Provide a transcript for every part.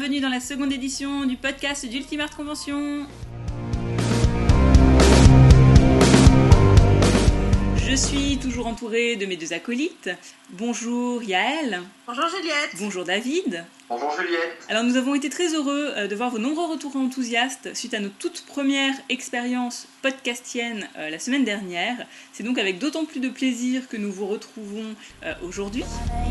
bienvenue dans la seconde édition du podcast d'Ultimart Convention. Je suis toujours entourée de mes deux acolytes. Bonjour Yaël. Bonjour Juliette. Bonjour David. Bonjour Juliette. Alors nous avons été très heureux de voir vos nombreux retours enthousiastes suite à nos toutes premières expériences podcastiennes la semaine dernière. C'est donc avec d'autant plus de plaisir que nous vous retrouvons aujourd'hui.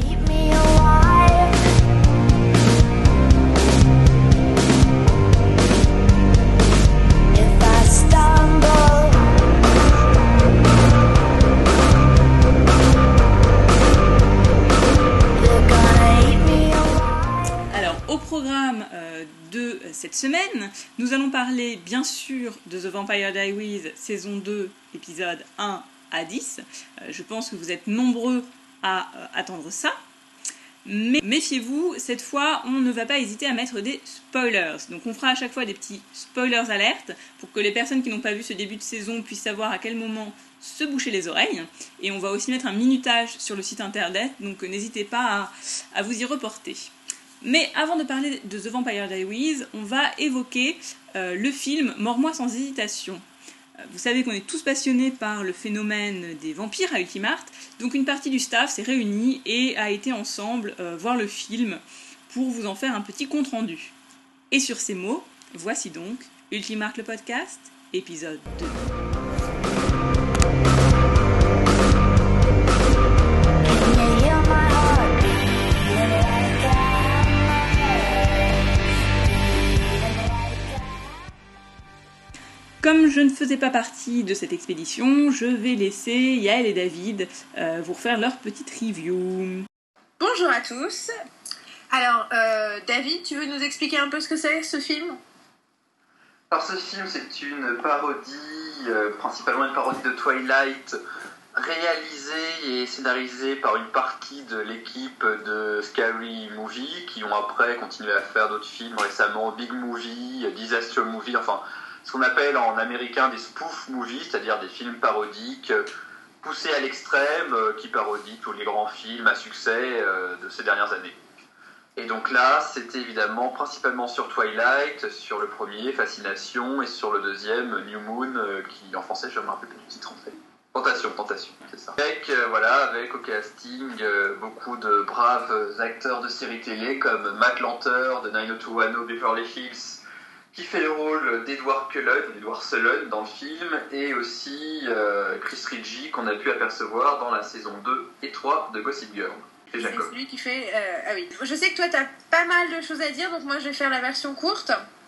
Au programme de cette semaine, nous allons parler bien sûr de The Vampire Diaries saison 2, épisode 1 à 10. Je pense que vous êtes nombreux à attendre ça. Mais méfiez-vous, cette fois, on ne va pas hésiter à mettre des spoilers. Donc on fera à chaque fois des petits spoilers alertes pour que les personnes qui n'ont pas vu ce début de saison puissent savoir à quel moment se boucher les oreilles. Et on va aussi mettre un minutage sur le site internet, donc n'hésitez pas à vous y reporter. Mais avant de parler de The Vampire Diaries, on va évoquer le film Mords-moi sans hésitation. Vous savez qu'on est tous passionnés par le phénomène des vampires à Ultimart, donc une partie du staff s'est réunie et a été ensemble voir le film pour vous en faire un petit compte-rendu. Et sur ces mots, voici donc Ultimart le podcast, épisode 2. Comme je ne faisais pas partie de cette expédition, je vais laisser Yaël et David vous refaire leur petite review. Bonjour à tous. Alors, David, tu veux nous expliquer un peu ce que c'est, ce film ? Alors ce film, c'est une parodie, principalement une parodie de Twilight, réalisée et scénarisée par une partie de l'équipe de Scary Movie, qui ont après continué à faire d'autres films récemment, Big Movie, Disaster Movie, enfin... ce qu'on appelle en américain des spoof movies, c'est-à-dire des films parodiques poussés à l'extrême, qui parodient tous les grands films à succès de ces dernières années. Et donc là, c'était évidemment principalement sur Twilight, sur le premier, Fascination, et sur le deuxième, New Moon, qui en français, je me rappelle plus du titre en fait. Tentation, c'est ça. Avec au casting beaucoup de braves acteurs de séries télé, comme Matt Lanter de 90210 Beverly Hills, qui fait le rôle d'Edward Cullen dans le film, et aussi Chris Ridgey, qu'on a pu apercevoir dans la saison 2 et 3 de Gossip Girl. C'est celui qui fait... Ah oui. Je sais que toi, tu as pas mal de choses à dire, donc moi, je vais faire la version courte.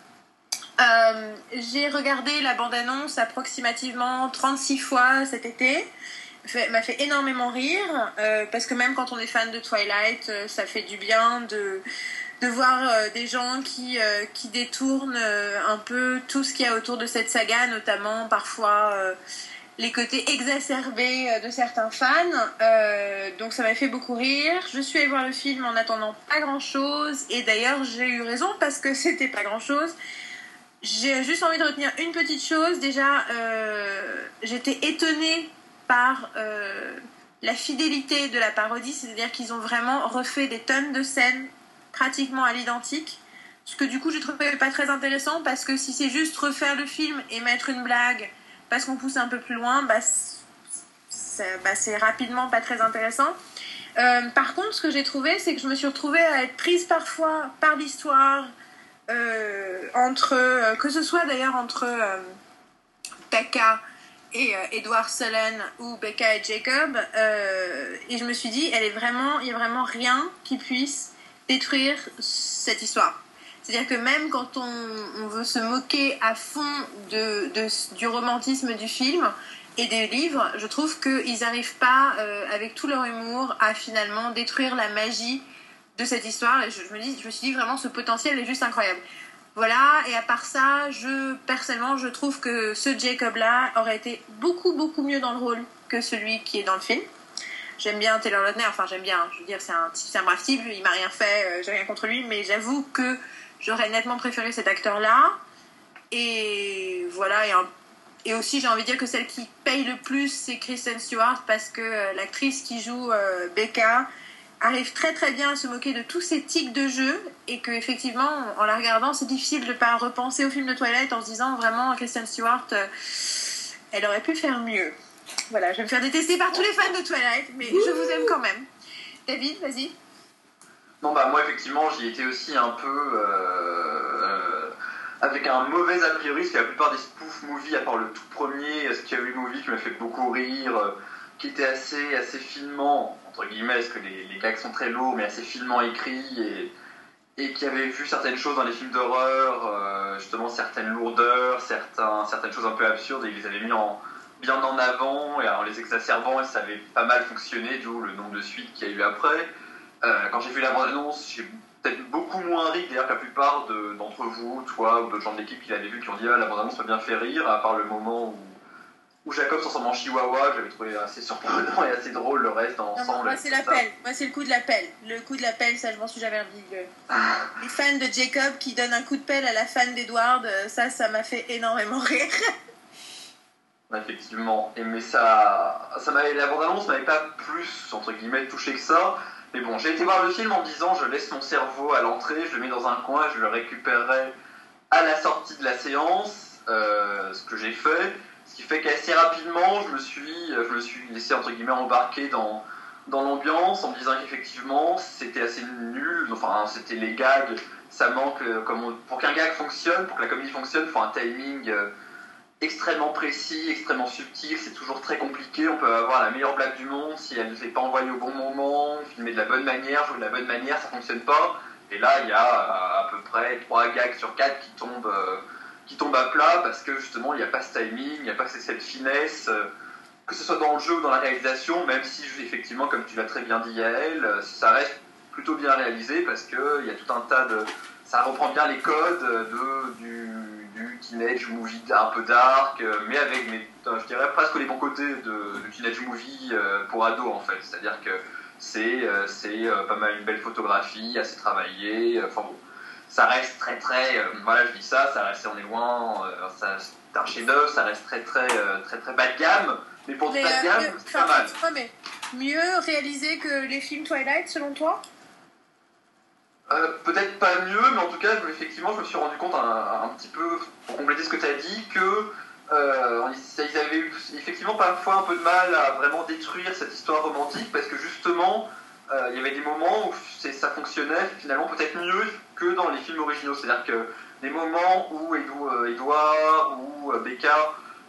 J'ai regardé la bande-annonce approximativement 36 fois cet été. M'a fait énormément rire, parce que même quand on est fan de Twilight, ça fait du bien de voir des gens qui détournent un peu tout ce qu'il y a autour de cette saga, notamment parfois les côtés exacerbés de certains fans. Donc ça m'a fait beaucoup rire. Je suis allée voir le film en attendant pas grand-chose, et d'ailleurs j'ai eu raison parce que c'était pas grand-chose. J'ai juste envie de retenir une petite chose. Déjà, j'étais étonnée par la fidélité de la parodie, c'est-à-dire qu'ils ont vraiment refait des tonnes de scènes pratiquement à l'identique, ce que du coup je trouvais pas très intéressant, parce que si c'est juste refaire le film et mettre une blague parce qu'on pousse un peu plus loin, c'est rapidement pas très intéressant. Par contre, ce que j'ai trouvé, c'est que je me suis retrouvée à être prise parfois par l'histoire, que ce soit d'ailleurs entre Becca et Edward Cullen, ou Becca et Jacob, et je me suis dit, il y a vraiment rien qui puisse détruire cette histoire. C'est-à-dire que même quand on veut se moquer à fond du romantisme du film et des livres, je trouve qu'ils n'arrivent pas, avec tout leur humour, à finalement détruire la magie de cette histoire. Et je me suis dit vraiment, ce potentiel est juste incroyable. Voilà, et à part ça, personnellement, je trouve que ce Jacob-là aurait été beaucoup, beaucoup mieux dans le rôle que celui qui est dans le film. J'aime bien Taylor Lautner, je veux dire, c'est un brave type, il m'a rien fait, j'ai rien contre lui, mais j'avoue que j'aurais nettement préféré cet acteur-là. Et voilà, et aussi j'ai envie de dire que celle qui paye le plus, c'est Kristen Stewart, parce que l'actrice qui joue Becca arrive très très bien à se moquer de tous ces tics de jeu et que effectivement en la regardant c'est difficile de ne pas repenser au film de Twilight en se disant vraiment Kristen Stewart elle aurait pu faire mieux. Voilà, je vais me faire détester par tous les fans de Twilight, mais je vous aime quand même. David, vas-y. Non, bah moi effectivement j'y étais aussi un peu avec un mauvais a priori, parce que la plupart des spoof movies, à part le tout premier Scary Movie qui m'a fait beaucoup rire, qui était assez finement, entre guillemets, parce que les gags sont très lourds, mais assez finement écrits, et qui avait vu certaines choses dans les films d'horreur, justement certaines lourdeurs, certaines choses un peu absurdes, et ils les avaient mis bien en avant, et en les exacerbant, et ça avait pas mal fonctionné, d'où le nombre de suites qu'il y a eu après. Quand j'ai vu la bande-annonce, j'ai peut-être beaucoup moins ri d'ailleurs que la plupart d'entre vous, toi ou d'autres gens de l'équipe qui l'avaient vu, qui ont dit la bande-annonce m'a bien fait rire, à part le moment où Jacob se transforme en chihuahua, que j'avais trouvé assez surprenant et assez drôle. Le reste dans l'ensemble. Moi c'est la pelle, moi c'est le coup de la pelle. Le coup de la pelle, ça je m'en suis jamais remis. Les fans de Jacob qui donnent un coup de pelle à la fan d'Edward, ça m'a fait énormément rire. Effectivement, mais la bande-annonce m'avait pas plus, entre guillemets, touché que ça. Mais bon, j'ai été voir le film en me disant je laisse mon cerveau à l'entrée, je le mets dans un coin, je le récupérerai à la sortie de la séance, ce que j'ai fait. Ce qui fait qu'assez rapidement, je me suis laissé, entre guillemets, embarquer dans l'ambiance en me disant qu'effectivement, c'était assez nul. Enfin, c'était les gags, ça manque. Pour qu'un gag fonctionne, pour que la comédie fonctionne, il faut un timing extrêmement précis, extrêmement subtil, c'est toujours très compliqué. On peut avoir la meilleure blague du monde, si elle ne s'est pas envoyée au bon moment, filmer de la bonne manière, jouer de la bonne manière, ça ne fonctionne pas. Et là, il y a à peu près 3 gags sur 4 qui tombent à plat parce que justement, il n'y a pas ce timing, il n'y a pas cette finesse, que ce soit dans le jeu ou dans la réalisation, même si, effectivement, comme tu l'as très bien dit, Yael, ça reste plutôt bien réalisé parce qu'il y a tout un tas de... Ça reprend bien les codes du teenage movie un peu dark, mais avec, je dirais, presque les bons côtés du teenage movie pour ados, en fait. C'est-à-dire que c'est pas mal une belle photographie, assez travaillée, enfin bon. Ça reste très voilà, je dis ça reste, on est loin, c'est un chef-d'œuvre, ça reste très bas de gamme, mais pour du bas de gamme, c'est pas mal. Mais mieux réalisé que les films Twilight, selon toi? Peut-être pas mieux, mais en tout cas, effectivement, je me suis rendu compte un petit peu, pour compléter ce que tu as dit, que ils avaient eu effectivement parfois un peu de mal à vraiment détruire cette histoire romantique, parce que justement, il y avait des moments où ça fonctionnait finalement peut-être mieux que dans les films originaux. C'est-à-dire que des moments où Edouard ou Becca,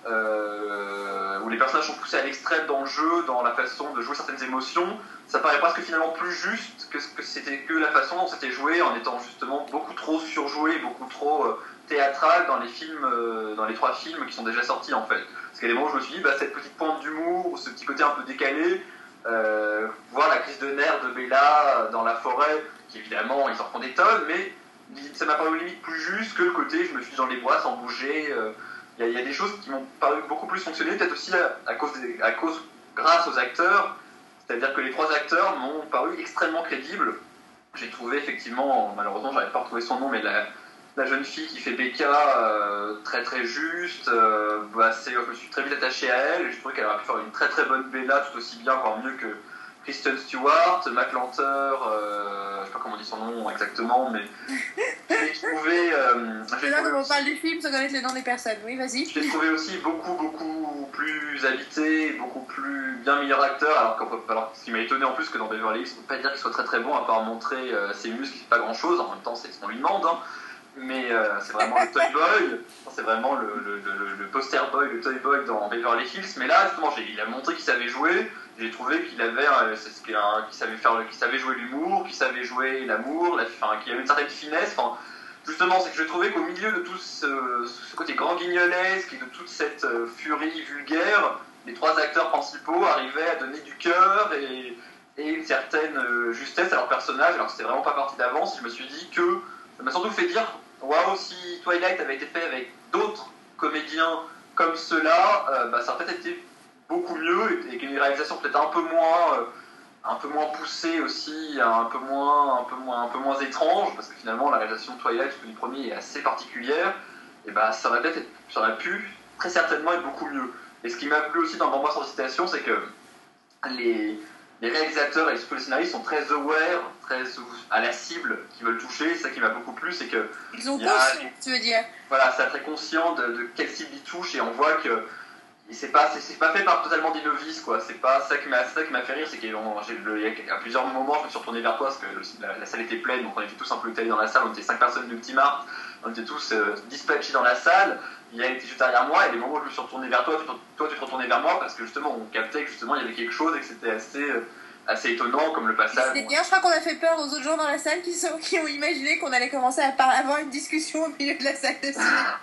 où les personnages sont poussés à l'extrême dans le jeu, dans la façon de jouer certaines émotions, ça paraît presque finalement plus juste que c'était que la façon dont c'était joué, en étant justement beaucoup trop surjoué, beaucoup trop théâtral dans les films, dans les 3 films qui sont déjà sortis en fait. Parce qu'à des moments où je me suis dit, cette petite pointe d'humour, ce petit côté un peu décalé, voir la crise de nerfs de Bella dans la forêt, qui évidemment ils en font des tonnes, mais ça m'a paru limite plus juste que le côté je me suis dans les bois sans bouger. Il y a des choses qui m'ont paru beaucoup plus fonctionner, peut-être aussi grâce aux acteurs. C'est-à-dire que les 3 acteurs m'ont paru extrêmement crédibles. J'ai trouvé effectivement, malheureusement j'arrive pas à retrouver son nom, mais la jeune fille qui fait Becca très juste. Je me suis très vite attaché à elle et je trouvais qu'elle aurait pu faire une très bonne Bella, tout aussi bien, voire mieux que Kristen Stewart. Matt Lanter, je sais pas comment on dit son nom exactement, mais je l'ai trouvé... c'est là quand on parle du film sans connaître les noms des personnes. Oui, vas-y. Je l'ai trouvé aussi beaucoup plus habité, beaucoup plus bien meilleur acteur, alors ce qui m'a étonné en plus que dans Beverly Hills, on ne peut pas dire qu'il soit très bon, à part montrer ses muscles, qui fait pas grand-chose, en même temps c'est ce qu'on lui demande, hein. Mais c'est vraiment le toy boy, c'est vraiment le poster boy, le toy boy dans Beverly Hills. Mais là, justement, il a montré qu'il savait jouer. J'ai trouvé qu'il avait, qu'il savait jouer l'humour, qu'il savait jouer l'amour, qu'il avait une certaine finesse. Enfin, justement, c'est que je trouvais qu'au milieu de tout ce côté grand guignolesque et de toute cette furie vulgaire, les 3 acteurs principaux arrivaient à donner du cœur et une certaine justesse à leur personnage, alors que c'était vraiment pas parti d'avance. Je me suis dit que ça m'a surtout fait dire waouh, si Twilight avait été fait avec d'autres comédiens comme ceux-là, ça aurait peut-être été beaucoup mieux et qu'une réalisation peut-être un peu moins poussée aussi, un peu moins étrange, parce que finalement la réalisation de Twilight, du premier, est assez particulière. Et ça aurait pu très certainement être beaucoup mieux. Et ce qui m'a plu aussi dans Bambois sans citation, c'est que les réalisateurs et surtout les scénaristes sont très aware, très à la cible qu'ils veulent toucher. C'est ça qui m'a beaucoup plu, c'est que ils sont conscients, tu veux dire. Voilà, c'est très conscient de quelle cible ils touchent et on voit que c'est pas fait par totalement des novices, quoi. C'est pas ça qui m'a fait rire, c'est qu'à plusieurs moments je me suis retourné vers toi parce que la salle était pleine, donc on était tous un peu étalés dans la salle, on était 5 personnes de Petit Mart, on était tous dispatchés dans la salle. Il a été juste derrière moi et les moments où je me suis retourné vers toi, toi tu te retournais vers moi parce que justement on captait que justement il y avait quelque chose et que c'était assez étonnant comme le passage. C'était bien, je crois qu'on a fait peur aux autres gens dans la salle qui ont imaginé qu'on allait commencer à avoir une discussion au milieu de la salle de cinéma.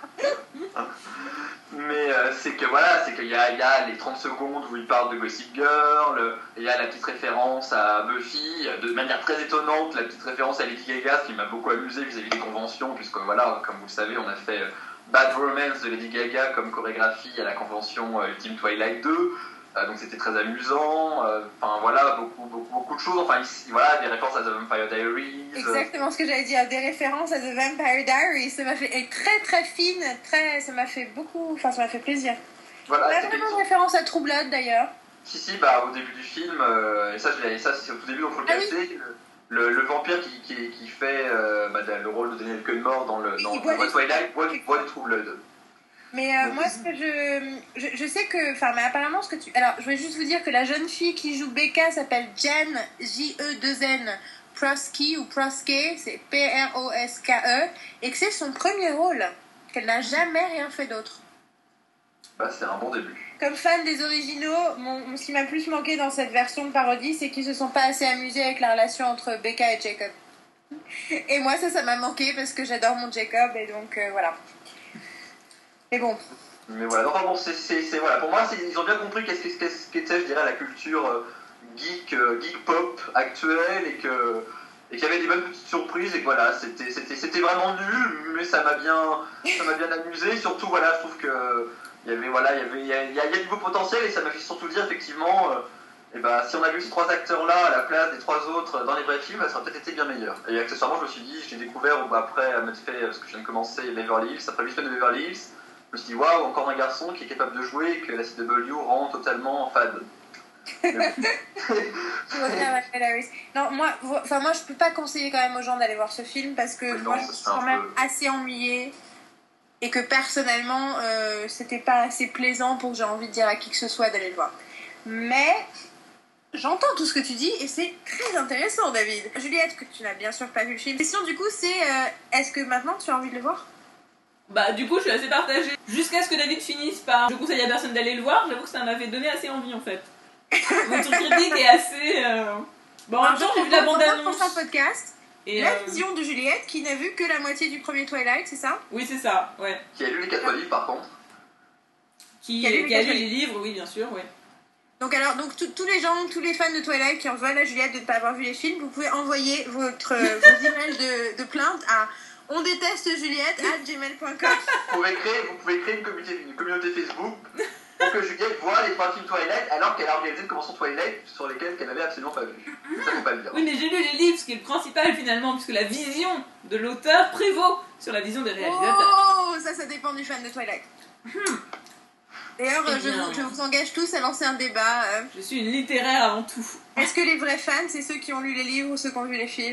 Mais c'est qu'il y a les 30 secondes où il parle de Gossip Girl, il y a la petite référence à Buffy, de manière très étonnante, la petite référence à Lady Gaga, ce qui m'a beaucoup amusé vis-à-vis des conventions, puisque voilà, comme vous le savez, on a fait Bad Romance de Lady Gaga comme chorégraphie à la convention Ultime Twilight 2, donc c'était très amusant, enfin voilà, beaucoup de choses, enfin voilà, des références à The Vampire Diaries. Exactement ce que j'allais dire, des références à The Vampire Diaries, ça m'a fait très très fine, ça m'a fait beaucoup, enfin ça m'a fait plaisir. Voilà, il y a vraiment une référence à True Blood d'ailleurs. Si, au début du film, et ça c'est au tout début, on faut le casser. Oui. Le vampire qui fait le rôle de Daniel Cudmore dans Twilight boit du True Blood. Mais moi, ce que je sais que... Enfin, mais apparemment, ce que tu... Alors, je voulais juste vous dire que la jeune fille qui joue Becca s'appelle Jen, J-E-2-N, Proske ou Proske, c'est P-R-O-S-K-E, et que c'est son premier rôle, qu'elle n'a jamais rien fait d'autre. C'est un bon début. Comme fan des originaux, ce qui m'a plus manqué dans cette version de parodie, c'est qu'ils se sont pas assez amusés avec la relation entre Becca et Jacob. Et moi, ça m'a manqué parce que j'adore mon Jacob, et donc voilà. Mais bon. Mais voilà, enfin bon, voilà. Pour moi, ils ont bien compris qu'était, je dirais, la culture geek pop actuelle et qu'il y avait des bonnes petites surprises et que voilà, c'était vraiment nul, mais ça m'a bien amusé. Surtout, voilà, je trouve que il y a du beau potentiel et ça m'a fait surtout dire effectivement, si on avait eu ces 3 acteurs-là à la place des 3 autres dans les vrais films, ça aurait peut-être été bien meilleur. Et accessoirement, je me suis dit, j'ai découvert après m'être fait, parce que je viens de commencer Beverly Hills, après 8 semaines de Beverly Hills. Je me suis dit, waouh, encore un garçon qui est capable de jouer et que la CW rend totalement fade. Non, moi, je peux pas conseiller quand même aux gens d'aller voir ce film parce que moi, je suis quand même assez ennuyée et que personnellement, c'était pas assez plaisant pour que j'ai envie de dire à qui que ce soit d'aller le voir. Mais j'entends tout ce que tu dis et c'est très intéressant, David. Juliette, que tu n'as bien sûr pas vu le film. La question du coup, c'est est-ce que maintenant tu as envie de le voir ? Du coup, je suis assez partagée. Jusqu'à ce que David finisse par je conseille à personne d'aller le voir, j'avoue que ça m'avait donné assez envie en fait. Votre critique est assez. Bon, en même temps, j'ai vu la bande-annonce. Dans le prochain podcast, la vision de Juliette qui n'a vu que la moitié du premier Twilight, c'est ça ? Oui, c'est ça, ouais. Qui a lu les 4 livres par contre. Qui a lu les livres, oui, bien sûr, oui. Donc tous les gens, tous les fans de Twilight qui en veulent à Juliette de ne pas avoir vu les films, vous pouvez envoyer vos emails de plainte à ondétestejuliette@gmail.com. Vous pouvez créer une communauté Facebook pour que Juliette voit les 3 films Twilight alors qu'elle a organisé une convention Twilight sur lesquels qu'elle n'avait absolument pas vu. Ça faut pas le dire. Oui, mais j'ai lu les livres, ce qui est le principal finalement, puisque la vision de l'auteur prévaut sur la vision des réalisateurs. Oh, ça dépend du fan de Twilight. D'ailleurs, je vous engage tous à lancer un débat. Je suis une littéraire avant tout. Est-ce que les vrais fans, c'est ceux qui ont lu les livres ou ceux qui ont vu les films ?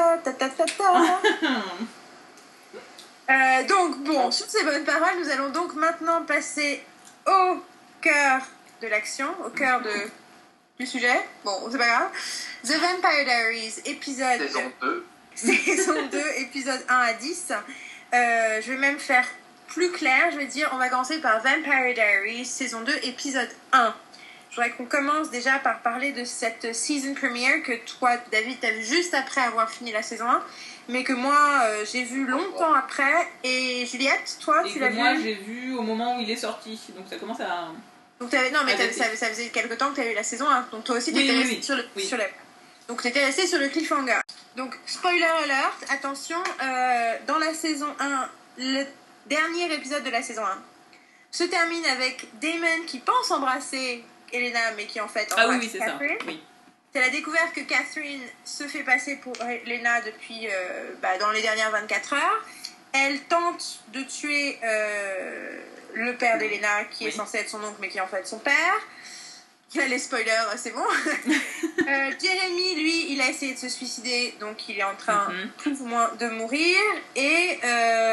Donc, bon, sur ces bonnes paroles, nous allons donc maintenant passer au cœur de l'action, au cœur du sujet. Bon, c'est pas grave. The Vampire Diaries, épisode... Saison 2, épisode 1 à 10. Je vais même faire plus clair, je vais dire, on va commencer par Vampire Diaries, saison 2, épisode 1. Je voudrais qu'on commence déjà par parler de cette season premiere que toi, David, t'as vu juste après avoir fini la saison 1, mais que moi, j'ai vu longtemps après. Et Juliette, toi, tu l'as vu ? Moi, j'ai vu au moment où il est sorti, donc ça commence à... Donc ça faisait quelque temps que tu as vu la saison 1, donc toi aussi, tu étais resté sur le... Donc tu étais resté sur le cliffhanger. Donc, spoiler alert, attention, dans la saison 1, le dernier épisode de la saison 1 se termine avec Damon qui pense embrasser Elena, mais qui en fait embrasse Catherine. Oui. C'est la découverte que Catherine se fait passer pour Elena depuis dans les dernières 24 heures. Elle tente de tuer le père d'Elena, qui est censé être son oncle, mais qui est en fait son père. Les spoilers, c'est bon. Jeremy, lui, il a essayé de se suicider, donc il est en train plus ou moins de mourir. Et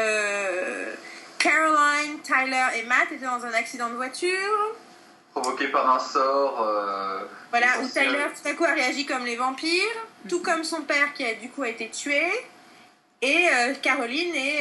Caroline, Tyler et Matt étaient dans un accident de voiture. Provoqué par un sort. Voilà, où Tyler tout à coup a réagi comme les vampires, tout comme son père qui a du coup été tué. Et Caroline est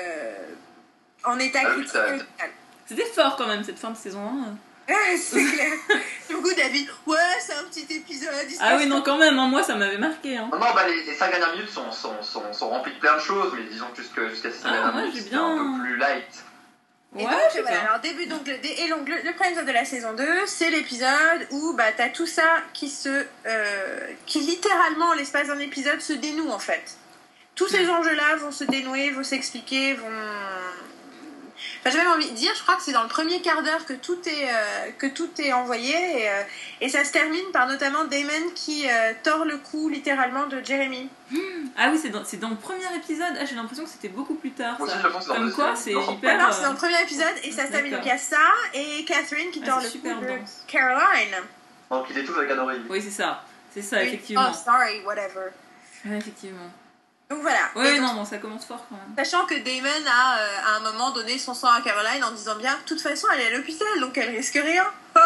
en état critique. C'était fort quand même cette fin de saison 1. C'est clair. Du coup, David, ouais, c'est un petit épisode. Ah oui, non, quand même, hein, moi ça m'avait marqué. Hein. Non, bah les 5 dernières minutes sont remplies de plein de choses, mais disons que jusqu'à 6 dernières minutes, c'est un peu plus light. Et donc, voilà, alors début, donc, le premier épisode de la saison 2, c'est l'épisode où bah, t'as tout ça qui littéralement, en l'espace d'un épisode, se dénoue en fait. Tous ces enjeux-là vont se dénouer, vont s'expliquer, vont... Enfin, j'ai même envie de dire, je crois que c'est dans le premier quart d'heure que tout est envoyé et ça se termine par notamment Damon qui tord le cou littéralement de Jeremy. Ah oui, c'est dans le premier épisode. Ah, j'ai l'impression que c'était beaucoup plus tard. Moi ça. aussi, je pense que Comme quoi, c'est hyper. Non, c'est dans le premier épisode et ça se termine. Donc il y a ça et Catherine qui tord le cou de Caroline. Donc il étouffe avec un oreille. Oui, c'est ça, effectivement. Oh, sorry, whatever. Ouais, effectivement. Donc voilà. Oui, non, bon, ça commence fort quand même. Sachant que Damon a à un moment donné son sang à Caroline en disant bien, de toute façon elle est à l'hôpital donc elle risque rien.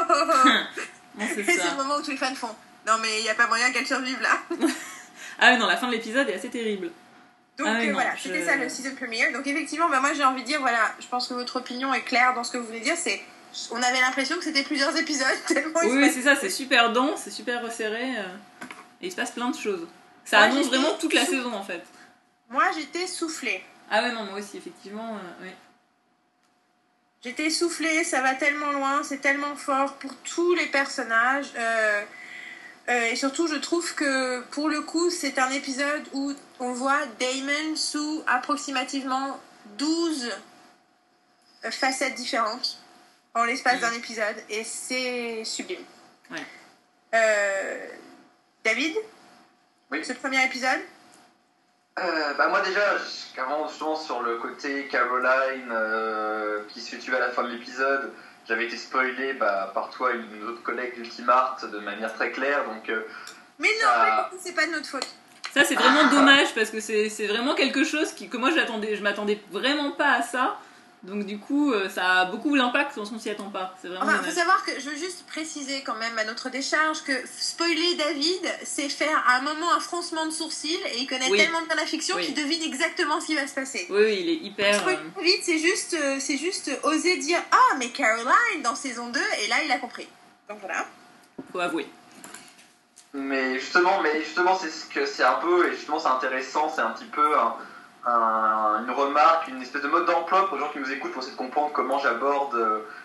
Non, c'est et c'est le moment où tous les fans font, non mais il n'y a pas moyen qu'elle survive là. Ah oui, non, la fin de l'épisode est assez terrible. Donc voilà, c'était ça le season premiere. Donc effectivement, bah, moi j'ai envie de dire, voilà, je pense que votre opinion est claire dans ce que vous voulez dire, c'est on avait l'impression que c'était plusieurs épisodes tellement oui, c'est ça, c'est super dense, c'est super resserré et il se passe plein de choses. Ça annonce vraiment toute la saison en fait. Moi j'étais soufflée. Ah ouais, non, moi aussi, effectivement, oui. J'étais essoufflée, ça va tellement loin, c'est tellement fort pour tous les personnages. Et surtout, je trouve que pour le coup, c'est un épisode où on voit Damon sous approximativement 12 facettes différentes en l'espace d'un épisode. Et c'est sublime. Ouais. David ? Oui. Ce premier épisode ? Bah moi déjà, avant justement sur le côté Caroline qui se fait tuer à la fin de l'épisode, j'avais été spoilé par toi et une autre collègue d'Ultimart de manière très claire, donc... Mais non, c'est pas de notre faute. Ça c'est vraiment dommage parce que c'est vraiment quelque chose que moi je m'attendais vraiment pas à ça. Donc du coup, ça a beaucoup d'impact quand on s'y attend pas. C'est vraiment faut savoir que je veux juste préciser quand même à notre décharge que spoiler David, c'est faire à un moment un froncement de sourcils et il connaît tellement bien la fiction qu'il devine exactement ce qui va se passer. Oui, il est hyper... Spoiler David, c'est juste oser dire « Ah, mais Caroline dans saison 2 » et là, il a compris. Donc voilà. Faut avouer. Mais justement, c'est ce que c'est un peu, et justement c'est intéressant, c'est un petit peu une remarque, une espèce de mode d'emploi pour les gens qui nous écoutent pour essayer de comprendre comment j'aborde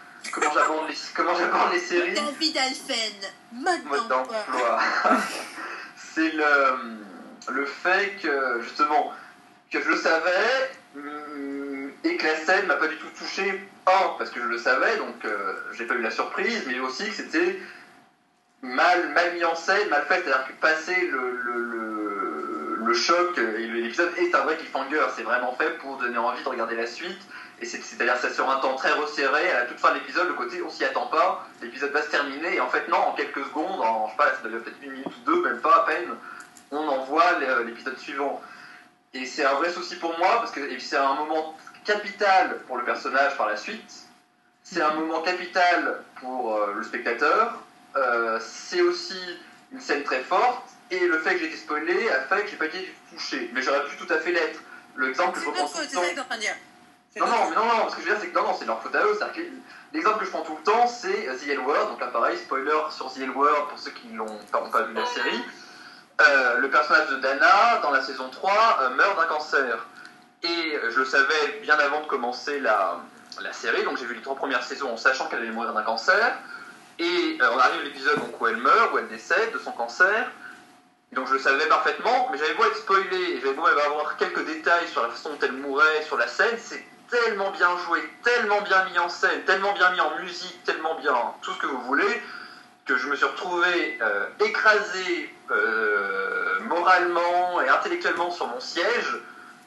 les séries. David Alphen, mode d'emploi. C'est le fait que justement que je le savais et que la scène m'a pas du tout touché, parce que je le savais, donc j'ai pas eu la surprise, mais aussi que c'était mal mis en scène, mal fait, c'est-à-dire que passer le choc, et l'épisode est un vrai cliffhanger, c'est vraiment fait pour donner envie de regarder la suite, et c'est-à-dire que c'est sur un temps très resserré, à la toute fin de l'épisode, le côté on s'y attend pas, l'épisode va se terminer, et en fait non, en quelques secondes, je sais pas, ça devait peut-être 1 minute ou 2, même pas à peine, on envoie l'épisode suivant. Et c'est un vrai souci pour moi, parce que c'est un moment capital pour le personnage par la suite, c'est un moment capital pour le spectateur, c'est aussi une scène très forte, et le fait que j'ai été spoilé a fait que j'ai pas été touché. Mais j'aurais pu tout à fait l'être. L'exemple que je reprends tout le temps... C'est ça que t'es en train de dire. Non, ce que je veux dire, c'est que c'est leur faute à eux. L'exemple que je prends tout le temps, c'est The L Word. Donc là, pareil, spoiler sur The L Word pour ceux qui n'ont pas vu la série. Le personnage de Dana, dans la saison 3, meurt d'un cancer. Et je le savais bien avant de commencer la série, donc j'ai vu les 3 premières saisons en sachant qu'elle allait mourir d'un cancer. Et on arrive à l'épisode où elle meurt, où elle décède de son cancer. Donc je le savais parfaitement, mais j'avais beau être spoilé, et j'avais beau avoir quelques détails sur la façon dont elle mourait, sur la scène, c'est tellement bien joué, tellement bien mis en scène, tellement bien mis en musique, tellement bien tout ce que vous voulez, que je me suis retrouvé écrasé moralement et intellectuellement sur mon siège,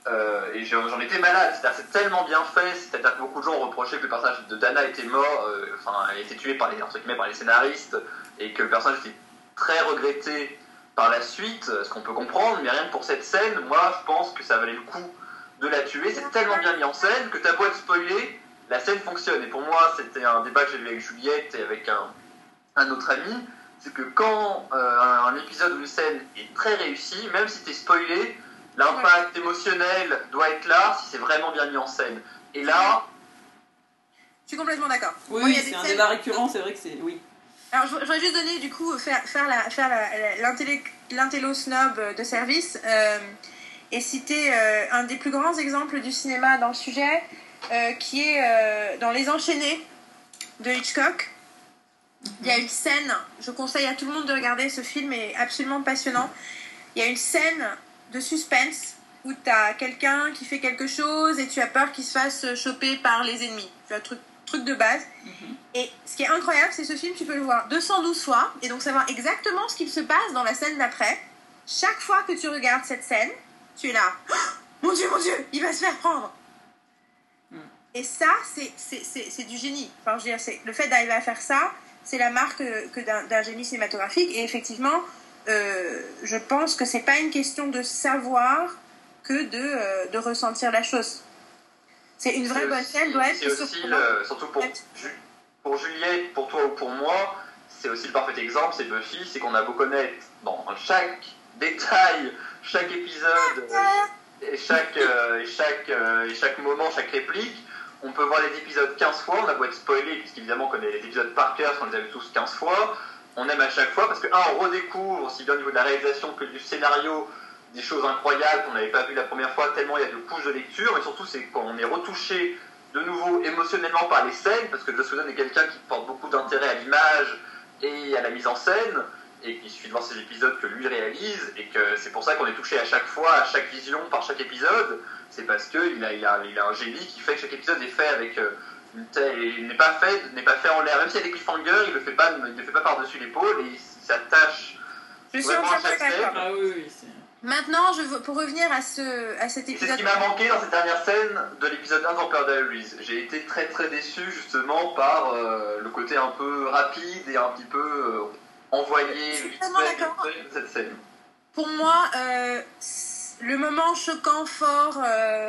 et j'en étais malade. C'est tellement bien fait, c'est-à-dire que beaucoup de gens ont reproché que le personnage de Dana était mort, elle était tuée par les scénaristes, et que le personnage était très regretté par la suite, ce qu'on peut comprendre, mais rien que pour cette scène, moi je pense que ça valait le coup de la tuer. C'est tellement bien mis en scène que t'as beau être spoilé, la scène fonctionne. Et pour moi, c'était un débat que j'ai eu avec Juliette et avec un autre ami, c'est que quand un épisode ou une scène est très réussi, même si t'es spoilé, l'impact émotionnel doit être là si c'est vraiment bien mis en scène. Et là... Je suis complètement d'accord. Oui, c'est un débat récurrent, c'est vrai que c'est... Oui. Alors, je voudrais juste donner, du coup, faire l'intello snob de service et citer un des plus grands exemples du cinéma dans le sujet, qui est dans Les Enchaînés de Hitchcock. Il y a une scène, je conseille à tout le monde de regarder, ce film est absolument passionnant. Il y a une scène de suspense où tu as quelqu'un qui fait quelque chose et tu as peur qu'il se fasse choper par les ennemis. Tu vois, truc de base. Et ce qui est incroyable, c'est que ce film, tu peux le voir 212 fois et donc savoir exactement ce qu'il se passe dans la scène d'après. Chaque fois que tu regardes cette scène, tu es là. Oh, mon Dieu, il va se faire prendre. Et ça, c'est du génie. Enfin, je veux dire, le fait d'arriver à faire ça, c'est la marque d'un génie cinématographique. Et effectivement, je pense que c'est pas une question de savoir que de ressentir la chose. C'est une vraie bonne scène, doit être... C'est aussi, surtout pour Juliette, pour toi ou pour moi, c'est aussi le parfait exemple, c'est Buffy, c'est qu'on a beau connaître dans chaque détail, chaque épisode, et chaque moment, chaque réplique, on peut voir les épisodes 15 fois, on a beau être spoilé, puisqu'évidemment on connaît les épisodes par cœur, on les a vus tous 15 fois, on aime à chaque fois, parce que on redécouvre, aussi bien au niveau de la réalisation que du scénario, des choses incroyables qu'on n'avait pas vues la première fois, tellement il y a de couches de lecture, mais surtout c'est quand on est retouché de nouveau émotionnellement par les scènes, parce que Joss Whedon est quelqu'un qui porte beaucoup d'intérêt à l'image et à la mise en scène, et qu'il suffit de voir ces épisodes que lui réalise, et que c'est pour ça qu'on est touché à chaque fois, à chaque vision, par chaque épisode. C'est parce qu'il a un génie qui fait que chaque épisode est fait avec il n'est pas fait en l'air. Même s'il y a des cliffhangers, il ne le fait pas par-dessus l'épaule, et il s'attache vraiment à chaque scène. Ah oui, c'est... Maintenant, pour revenir à cet épisode... C'est ce qui m'a manqué dans cette dernière scène de l'épisode 1 d'Empire Diaries. J'ai été très très déçu justement par le côté un peu rapide et un petit peu envoyé de cette scène. Pour moi, le moment choquant, fort,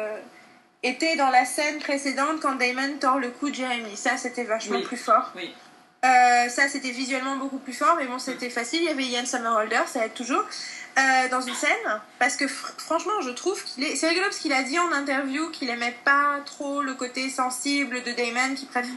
était dans la scène précédente quand Damon tord le cou de Jeremy. Ça, c'était vachement plus fort. Oui. Ça, c'était visuellement beaucoup plus fort, mais bon, c'était facile. Il y avait Ian Somerhalder, ça aide toujours. Dans une scène, parce que franchement je trouve c'est rigolo parce qu'il a dit en interview qu'il aimait pas trop le côté sensible de Damon,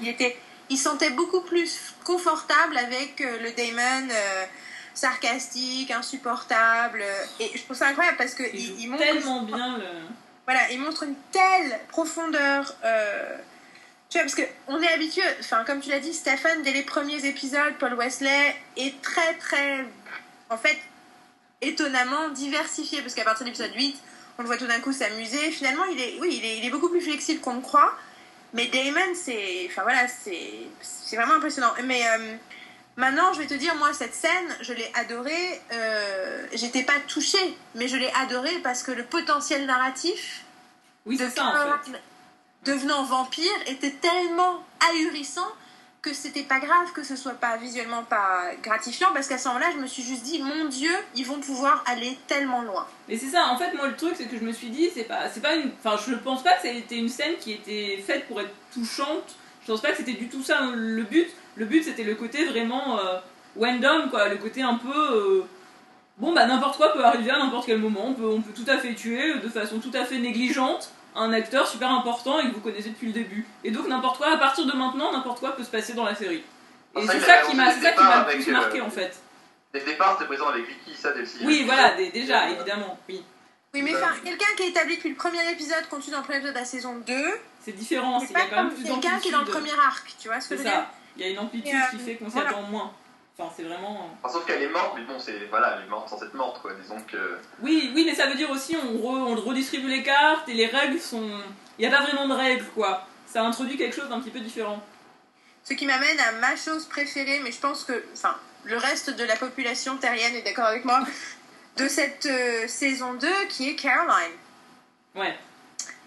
il sentait beaucoup plus confortable avec le Damon sarcastique, insupportable, et je trouve ça incroyable parce que il montre tellement bien voilà, il montre une telle profondeur, tu vois, parce que on est habitué, enfin comme tu l'as dit Stéphane, dès les premiers épisodes, Paul Wesley est très très, en fait, étonnamment diversifié, parce qu'à partir de l'épisode 8 on le voit tout d'un coup s'amuser. Finalement il est beaucoup plus flexible qu'on ne croit, mais Damon c'est vraiment impressionnant. Mais maintenant je vais te dire, moi cette scène je l'ai adorée, j'étais pas touchée mais je l'ai adorée parce que le potentiel narratif de Caroline devenant vampire était tellement ahurissant que c'était pas grave que ce soit pas visuellement pas gratifiant, parce qu'à ce moment-là je me suis juste dit mon Dieu, ils vont pouvoir aller tellement loin. Mais c'est ça, en fait moi le truc c'est que je me suis dit c'est pas je pense pas que c'était une scène qui était faite pour être touchante. Je pense pas que c'était du tout ça le but c'était le côté vraiment random, quoi, le côté un peu n'importe quoi peut arriver à n'importe quel moment, on peut tout à fait tuer de façon tout à fait négligente un acteur super important et que vous connaissez depuis le début. Et donc n'importe quoi, à partir de maintenant, n'importe quoi peut se passer dans la série. Et c'est ça qui m'a le plus marqué en fait. Dès le départ, c'était présent avec Vicky, ça, dès le Oui, voilà, déjà, évidemment, oui. Oui, mais quelqu'un qui est établi depuis le premier épisode continue dans le premier épisode de la saison 2. C'est différent, il y a quand même plus d'amplitude. Quelqu'un qui est dans le premier arc, tu vois ce que je veux dire ? Il y a une amplitude qui fait qu'on s'y attend moins. Enfin, c'est vraiment... Sauf qu'elle est morte, mais bon, elle est morte sans être morte, quoi, disons que... Oui, mais ça veut dire aussi, on redistribue les cartes, et les règles sont... Il n'y a pas vraiment de règles, quoi. Ça introduit quelque chose d'un petit peu différent. Ce qui m'amène à ma chose préférée, mais je pense que... Enfin, le reste de la population terrienne est d'accord avec moi, de cette saison 2, qui est Caroline. Ouais.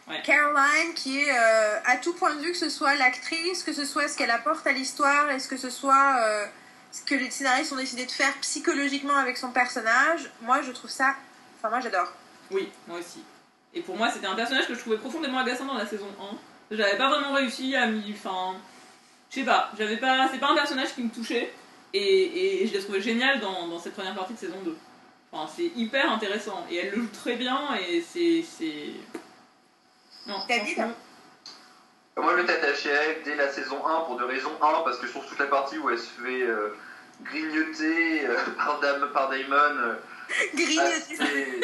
Ouais. Caroline qui est à tout point de vue, que ce soit l'actrice, que ce soit ce qu'elle apporte à l'histoire, est-ce que ce soit ce que les scénaristes ont décidé de faire psychologiquement avec son personnage, moi je trouve ça... Enfin moi j'adore. Oui, moi aussi. Et pour moi c'était un personnage que je trouvais profondément agaçant dans la saison 1. J'avais pas vraiment réussi à m'y... Enfin... Je sais pas, j'avais pas... c'est pas un personnage qui me touchait. Et je l'ai trouvé génial dans cette première partie de saison 2. Enfin, c'est hyper intéressant. Et elle le joue très bien et c'est... Non, franchement... Moi, je m'étais attaché à elle dès la saison 1 pour deux raisons. Un, parce que je trouve toute la partie où elle se fait grignoter par Damon Grignoter.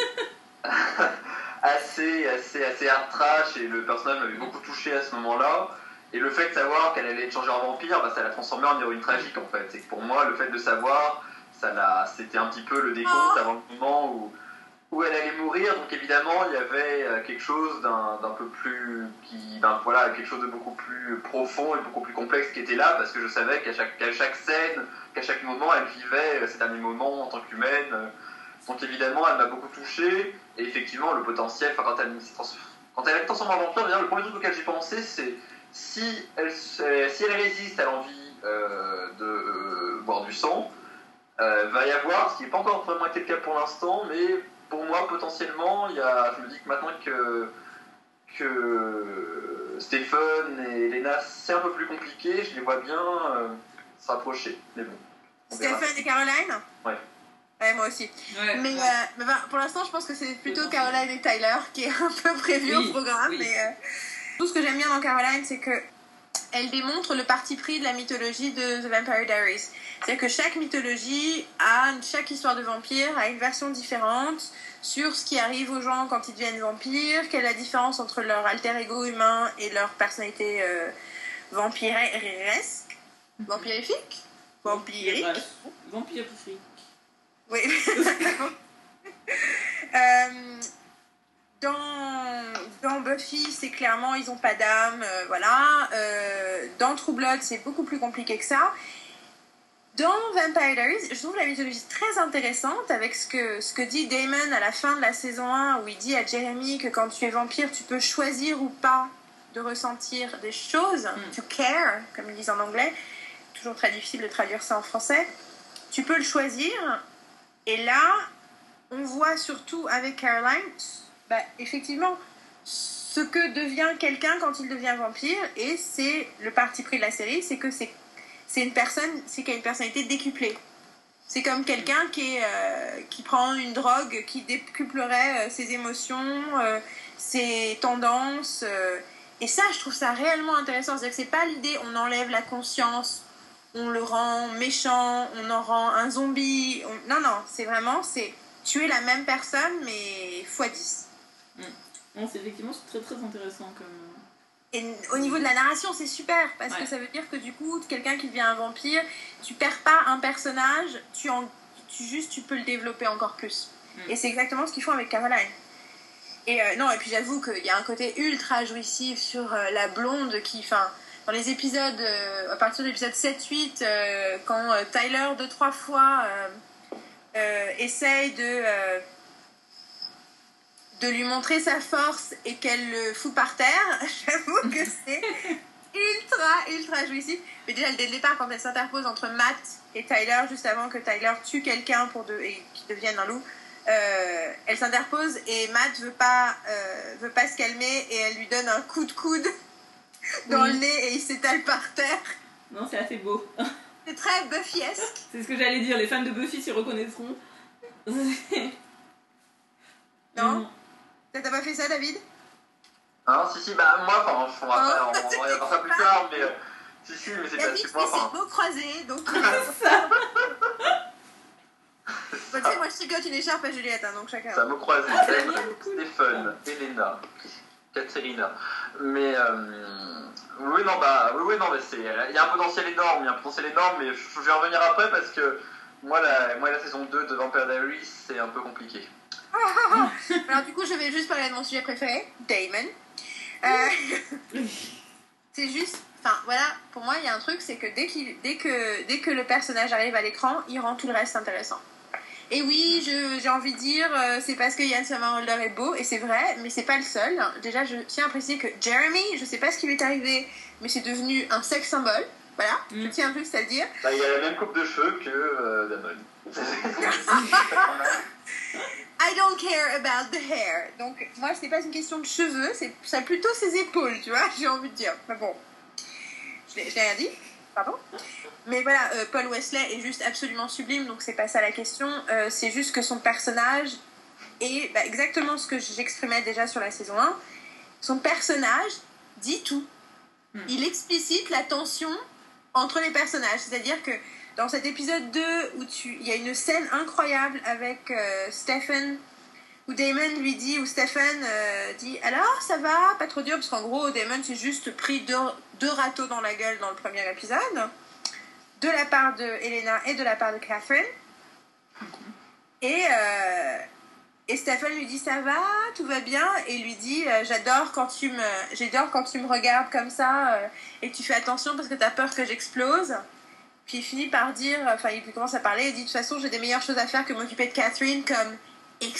assez hard trash, et le personnage m'avait beaucoup touché à ce moment-là. Et le fait de savoir qu'elle allait être changée en vampire, bah, ça l'a transformée en héroïne tragique en fait. C'est que pour moi, le fait de savoir, c'était un petit peu le décompte avant le moment où elle allait mourir. Donc évidemment, il y avait quelque chose d'un peu plus, quelque chose de beaucoup plus profond et beaucoup plus complexe qui était là, parce que je savais qu'à chaque scène, qu'à chaque moment, elle vivait ses derniers moments en tant qu'humaine. Donc évidemment, elle m'a beaucoup touché. Et effectivement, le potentiel, quand elle est transformée en vampire, le premier truc auquel j'ai pensé, c'est si elle résiste à l'envie de boire du sang, va y avoir, ce qui n'est pas encore vraiment été le cas pour l'instant, mais pour moi, potentiellement, je me dis que maintenant que Stephen et Lena, c'est un peu plus compliqué, je les vois bien s'approcher. Mais bon. Stephen et Caroline ? Ouais. Ouais, moi aussi. Ouais, mais pour l'instant, je pense que c'est plutôt Caroline et Tyler qui est un peu prévu au programme. Oui. Mais tout ce que j'aime bien dans Caroline, c'est que elle démontre le parti pris de la mythologie de The Vampire Diaries. C'est-à-dire que chaque mythologie chaque histoire de vampire a une version différente sur ce qui arrive aux gens quand ils deviennent vampires, quelle est la différence entre leur alter ego humain et leur personnalité vampiresque, vampirifique, vampirique. Vampirifique. Oui. Dans Buffy, c'est clairement ils ont pas d'âme, voilà. Dans True Blood, c'est beaucoup plus compliqué que ça. Dans Vampire Diaries, je trouve la mythologie très intéressante avec ce que dit Damon à la fin de la saison 1, où il dit à Jeremy que quand tu es vampire, tu peux choisir ou pas de ressentir des choses, to care, comme ils disent en anglais. Toujours très difficile de traduire ça en français. Tu peux le choisir. Et là, on voit surtout avec Caroline, effectivement, ce que devient quelqu'un quand il devient vampire, et c'est le parti pris de la série, c'est que c'est une personne, c'est qu'il a une personnalité décuplée. C'est comme quelqu'un qui prend une drogue qui décuplerait ses émotions, ses tendances, et ça, je trouve ça réellement intéressant. C'est-à-dire que c'est pas l'idée, on enlève la conscience, on le rend méchant, on en rend un zombie. Non, c'est vraiment, tu es la même personne, mais x10. Non, c'est effectivement très très intéressant comme... Et au niveau de la narration, c'est super, parce que ça veut dire que du coup, quelqu'un qui devient un vampire, tu perds pas un personnage, tu peux le développer encore plus. Et c'est exactement ce qu'ils font avec Caroline. Et et puis j'avoue qu'il y a un côté ultra jouissif sur la blonde qui... Dans les épisodes, à partir de l'épisode 7-8, quand Tyler 2-3 fois essaye de lui montrer sa force et qu'elle le fout par terre, j'avoue que c'est ultra jouissif. Mais déjà, dès le départ, quand elle s'interpose entre Matt et Tyler, juste avant que Tyler tue quelqu'un et qu'il devienne un loup, elle s'interpose et Matt veut pas se calmer et elle lui donne un coup de coude dans le nez et il s'étale par terre. Non, c'est assez beau. C'est très Buffy-esque. C'est ce que j'allais dire, les fans de Buffy s'y reconnaîtront. Non. T'as pas fait ça, David? Ah si, moi, on va voir ça plus tard, mais si, mais c'est David pas fait ses mots croisés, donc... Tu sais, moi je tricote une écharpe à Juliette, hein, donc chacun. Ça me croise, Stephen, Elena, Katerina. Mais oui, mais il y a un potentiel énorme, mais je vais en revenir après parce que moi la saison 2 de Vampire Diaries, c'est un peu compliqué. Alors du coup, je vais juste parler de mon sujet préféré, Damon. C'est juste... Enfin, voilà, pour moi, il y a un truc, c'est que dès que le personnage arrive à l'écran, il rend tout le reste intéressant. Et oui, j'ai envie de dire, c'est parce que Ian Somerhalder est beau, et c'est vrai, mais c'est pas le seul. Déjà, je tiens à préciser que Jeremy, je sais pas ce qui lui est arrivé, mais c'est devenu un sex symbole. Voilà, je tiens juste à le dire. Bah, il a la même coupe de cheveux que Damon. I don't care about the hair. Donc, moi, c'est pas une question de cheveux, c'est plutôt ses épaules, tu vois, j'ai envie de dire. Mais bon, je l'ai rien dit, pardon. Mais voilà, Paul Wesley est juste absolument sublime, donc c'est pas ça la question. C'est juste que son personnage est exactement ce que j'exprimais déjà sur la saison 1. Son personnage dit tout. Il explicite la tension entre les personnages. C'est-à-dire que dans cet épisode 2, il y a une scène incroyable avec Stephen, où Damon lui dit, où Stephen dit « Alors, ça va? Pas trop dur ?» Parce qu'en gros, Damon s'est juste pris deux râteaux dans la gueule dans le premier épisode, de la part de Elena et de la part de Catherine. Et Stephen lui dit « Ça va? Tout va bien ?» Et lui dit « J'adore quand tu me regardes comme ça et que tu fais attention parce que t'as peur que j'explose. » Puis il finit par dire, enfin il commence à parler, il dit « De toute façon, j'ai des meilleures choses à faire que m'occuper de Catherine, comme exploser. »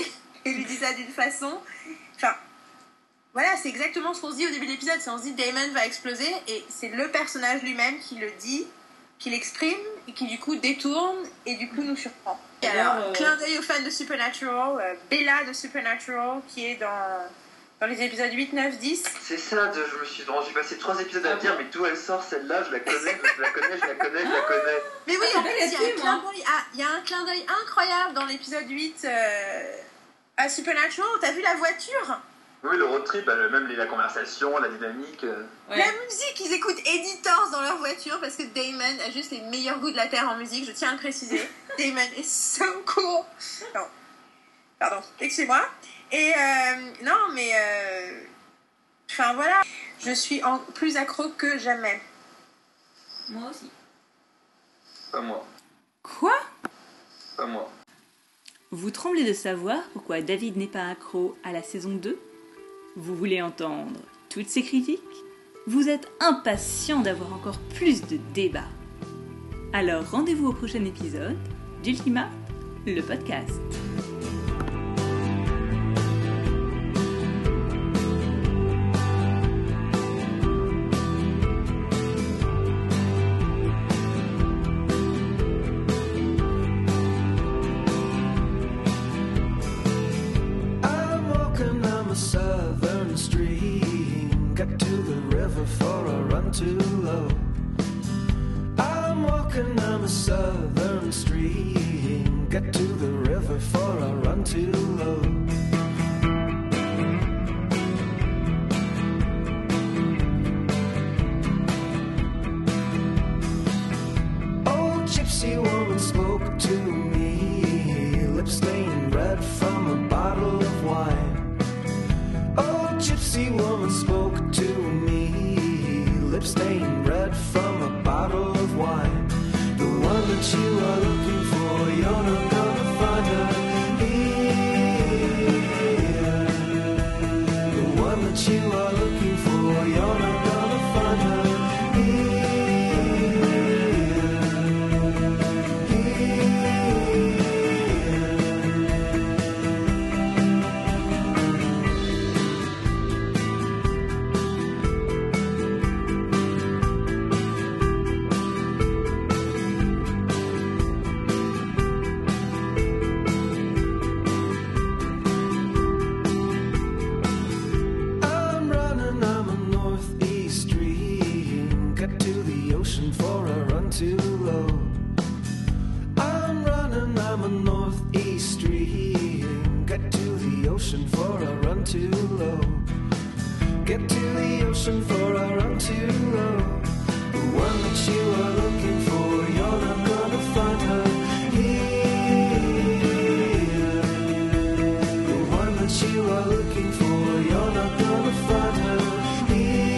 Et il lui dit ça d'une façon... Enfin, voilà, c'est exactement ce qu'on se dit au début de l'épisode. On se dit Damon va exploser, et c'est le personnage lui-même qui le dit, qui l'exprime, et qui du coup détourne, et du coup nous surprend. Et alors, clin d'œil aux fans de Supernatural, Bella de Supernatural, qui est dans les épisodes 8, 9, 10. C'est ça, j'ai passé 3 épisodes à dire, mais d'où elle sort celle-là, je la connais. Mais oui, en fait, il y a un clin d'œil incroyable dans l'épisode 8 à Supernatural. T'as vu la voiture? Oui, le road trip, même la conversation, la dynamique. Ouais. La musique, ils écoutent Editors dans leur voiture parce que Damon a juste les meilleurs goûts de la Terre en musique, je tiens à le préciser. Damon est so cool. Non. Pardon, excusez-moi. Et non, mais... Enfin, voilà. Je suis plus accro que jamais. Moi aussi. Pas moi. Quoi? Pas moi. Vous tremblez de savoir pourquoi David n'est pas accro à la saison 2? Vous voulez entendre toutes ces critiques? Vous êtes impatient d'avoir encore plus de débats. Alors rendez-vous au prochain épisode d'Ultima, le podcast. Too low. I'm walking down a southern stream. Get to the river for a run too low. Old gypsy woman spoke to me, lips stained red from a bottle of wine. Old gypsy woman spoke to me, lips stained red from a bottle of wine. The one that you are looking for, you're not gonna find her here. The one that you are looking for, you're not gonna find her here. Too low. I'm running, I'm a northeast stream. Get to the ocean for a run too low. Get to the ocean for a run too low. The one that you are looking for, you're not gonna find her here. The one that you are looking for, you're not gonna find her here.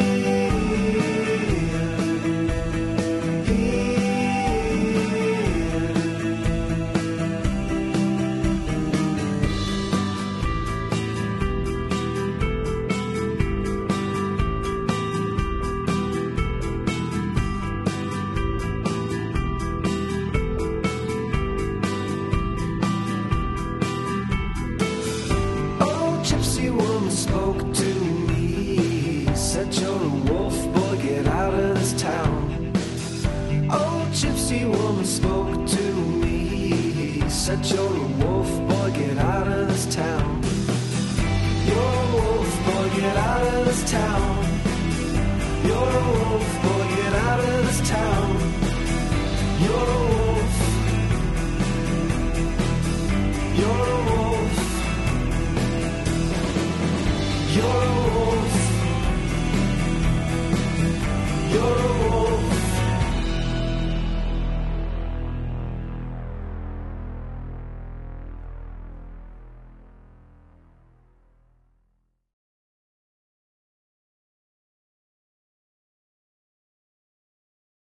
woman spoke to me. Said, you're a wolf, boy, get out of this town. You're a wolf, boy, get out of this town. You're a wolf, boy, get out of this town. You're a wolf. You're a wolf. You're